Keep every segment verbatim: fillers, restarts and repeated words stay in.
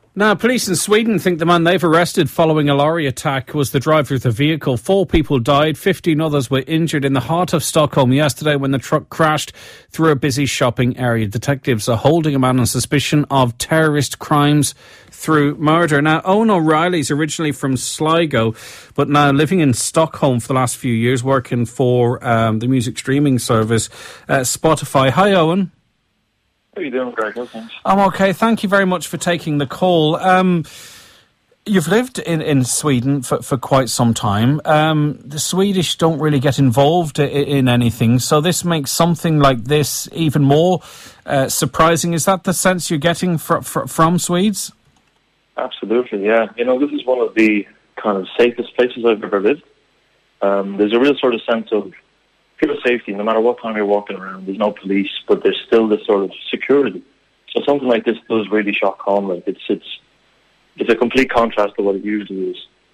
Now, police in Sweden think the man they've arrested following a lorry attack was the driver of the vehicle. Four people died, fifteen others were injured in the heart of Stockholm yesterday when the truck crashed through a busy shopping area. Detectives are holding a man on suspicion of terrorist crimes through murder. Now, Owen O'Reilly's originally from Sligo, but now living in Stockholm for the last few years, working for um, the music streaming service uh, Spotify. Hi, Owen. How are you doing, Greg? Okay. I'm okay. Thank you very much for taking the call. Um, you've lived in, in Sweden for, for quite some time. Um, the Swedish don't really get involved in, in anything, so this makes something like this even more uh, surprising. Is that the sense you're getting fr- fr- from Swedes? Absolutely, yeah. You know, this is one of the kind of safest places I've ever lived. Um, there's a real sort of sense of pure safety, no matter what time you're walking around. There's no police, but there's still this sort of security. So something like this does really shock home. Like it's it's it's a complete contrast to what it usually is.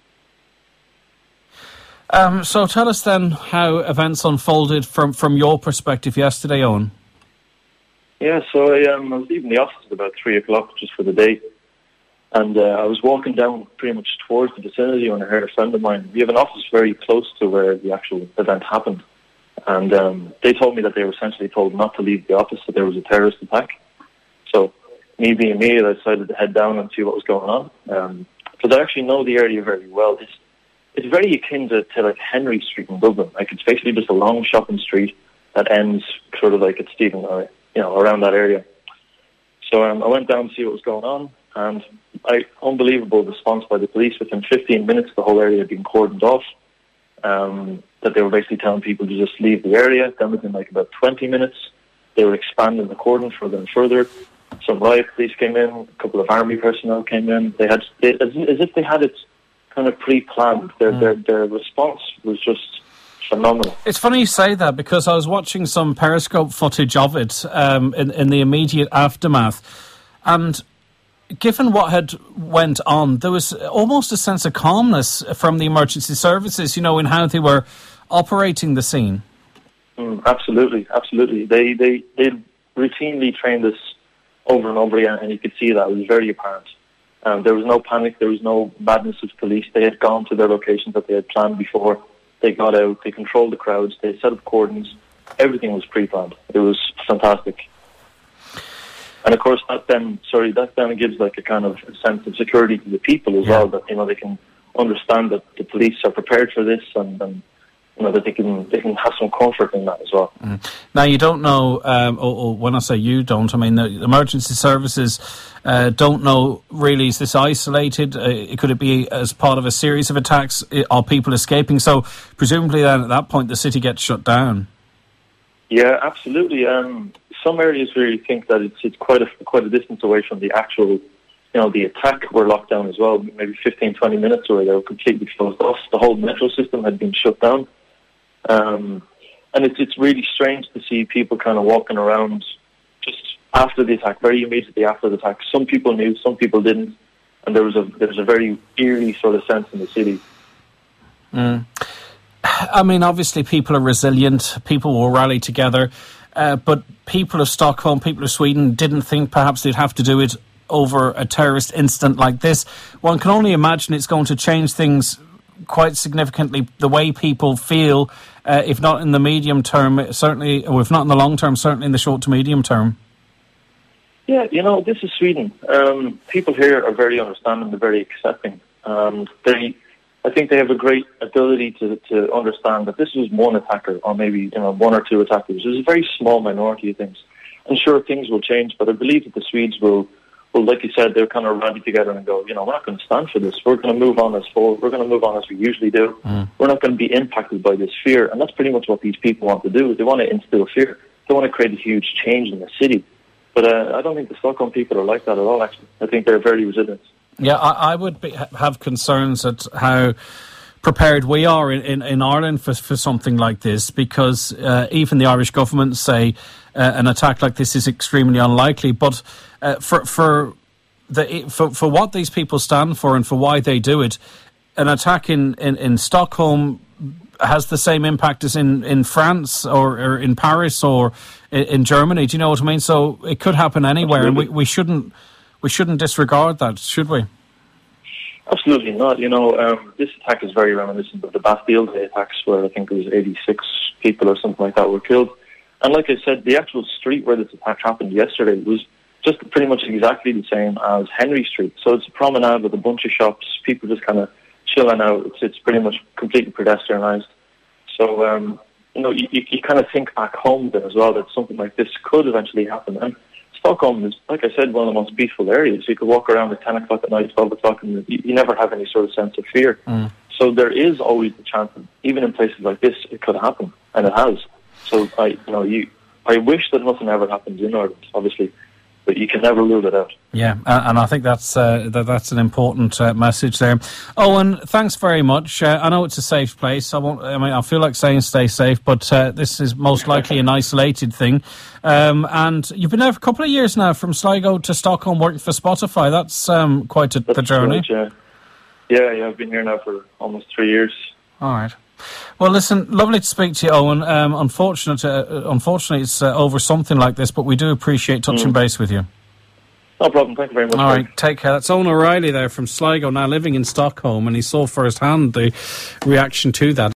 Um, so tell us then how events unfolded from, from your perspective yesterday, Owen. Yeah, so I, um, I was leaving the office at about three o'clock just for the day. And uh, I was walking down pretty much towards the vicinity when I heard a friend of mine. We have an office very close to where the actual event happened. And um, they told me that they were essentially told not to leave the office, that there was a terrorist attack. So me being me, I decided to head down and see what was going on. Um, because I actually know the area very well. It's it's very akin to, to like Henry Street in Dublin. Like it's basically just a long shopping street that ends sort of like at Stephen, uh, you know, around that area. So um, I went down to see what was going on, and I unbelievable response by the police. Within fifteen minutes, the whole area had been cordoned off. Um, that they were basically telling people to just leave the area. Then within like about twenty minutes, they were expanding the cordon further and further. Some riot police came in, a couple of army personnel came in. They had, they, as, as if they had it kind of pre-planned. Their, mm. their, their response was just phenomenal. It's funny you say that, because I was watching some Periscope footage of it um, in, in the immediate aftermath, and given what had went on, there was almost a sense of calmness from the emergency services, you know, in how they were operating the scene. Mm, absolutely, absolutely. They they they routinely trained us over and over again, and you could see that. It was very apparent. Um, there was no panic, there was no madness of police. They had gone to their locations that they had planned before. They got out, they controlled the crowds, they set up cordons. Everything was pre-planned. It was fantastic. And of course, that then, sorry, that then gives like a kind of sense of security to the people as yeah. well. That, you know, they can understand that the police are prepared for this, and, and you know, that they can they can have some comfort in that as well. Mm. Now, you don't know, um, or, or when I say you don't, I mean the emergency services uh, don't know really. Is this isolated? Uh, could it be as part of a series of attacks? Are people escaping? So presumably, then at that point, the city gets shut down. Yeah, absolutely. Um, some areas where you think that it's it's quite a quite a distance away from the actual, you know, the attack were locked down as well. Maybe fifteen, twenty minutes away, they were completely closed off. The whole metro system had been shut down, um, and it's it's really strange to see people kind of walking around just after the attack, very immediately after the attack. Some people knew, some people didn't, and there was a there was a very eerie sort of sense in the city. Mm. I mean, obviously, people are resilient. People will rally together. Uh, but people of Stockholm, people of Sweden didn't think perhaps they'd have to do it over a terrorist incident like this. One can only imagine it's going to change things quite significantly, the way people feel, uh, if not in the medium term, certainly, or if not in the long term, certainly in the short to medium term. Yeah, you know, this is Sweden. Um, people here are very understanding, they're very accepting. Um, they... I think they have a great ability to, to understand that this was one attacker, or maybe, you know, one or two attackers. There's a very small minority of things. I'm sure things will change, but I believe that the Swedes will, will, like you said, they're kind of rally together and go, you know, we're not going to stand for this. We're going to move on as forward. We're going to move on as we usually do. Mm. We're not going to be impacted by this fear. And that's pretty much what these people want to do. They want to instill fear. They want to create a huge change in the city. But uh, I don't think the Stockholm people are like that at all, actually. I think they're very resilient. Yeah, I, I would be, have concerns at how prepared we are in, in, in Ireland for, for something like this, because uh, even the Irish government say uh, an attack like this is extremely unlikely. But uh, for for the for, for what these people stand for and for why they do it, an attack in, in, in Stockholm has the same impact as in, in France or, or in Paris or in, in Germany. Do you know what I mean? So it could happen anywhere, Absolutely. and we, we shouldn't we shouldn't disregard that, should we? Absolutely not. You know, um, this attack is very reminiscent of the Bastille Day attacks, where I think it was eighty-six people or something like that were killed. And like I said, the actual street where this attack happened yesterday was just pretty much exactly the same as Henry Street. So it's a promenade with a bunch of shops, people just kind of chilling out. It's it's pretty much completely pedestrianised. So, um, you know, you, you kind of think back home then as well that something like this could eventually happen. And Stockholm is, like I said, one of the most peaceful areas. You could walk around at ten o'clock at night, twelve o'clock, and you, you never have any sort of sense of fear. Mm. So there is always the chance that even in places like this, it could happen, and it has. So I, you know, you, I wish that nothing ever happens in Ireland, obviously, but you can never rule it out. Yeah, and I think that's uh, that, that's an important uh, message there. Owen, thanks very much. Uh, I know it's a safe place. I won't. I mean, I feel like saying stay safe, but uh, this is most likely an isolated thing. Um, and you've been there for a couple of years now, from Sligo to Stockholm, working for Spotify. That's um, quite a, that's the journey. Right, yeah. yeah, yeah. I've been here now for almost three years. All right. Well, listen, lovely to speak to you, Owen. Um, unfortunate, uh, unfortunately, it's uh, over something like this, but we do appreciate touching mm. base with you. No problem. Thank you very much. All right, take care. That's Owen O'Reilly there from Sligo, now living in Stockholm, and he saw firsthand the reaction to that.